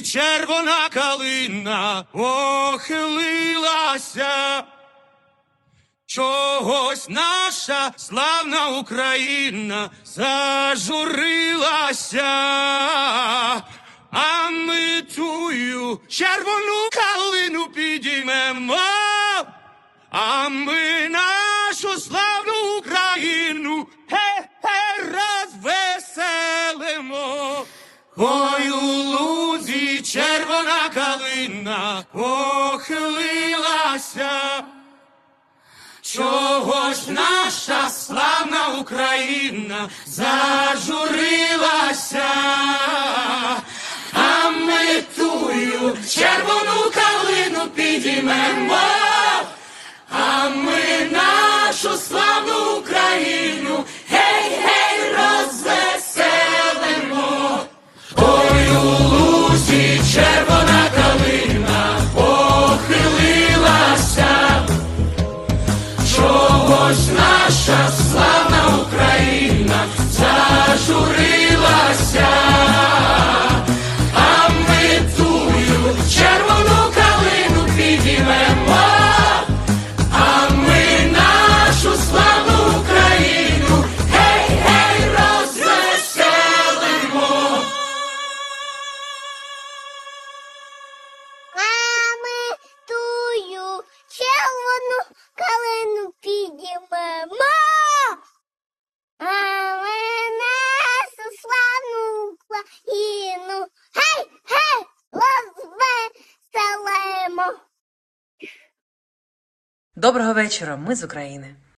червона калина похилилася. Чогось наша славна Україна зажурилася, а ми тую червону калину підіймемо, а ми нашу славну Україну розвеселимо. Ой, у лузі червона калина похилилася. Чогось наша славна Україна зажурилася, а ми тую червону калину підіймемо, а ми нашу славну Україну гей-гей розвеселимо. Ой, у лузі червона калина похилилася. Чогось наша славна Україна зажурилася, а ми тую червону калину підіймемо, а ми нашу славну Україну гей-гей розвеселимо. А ми тую червону калину підіймемо, а ми нашу славну Україну гей-гей розвеселимо. Доброго вечора, ми з України.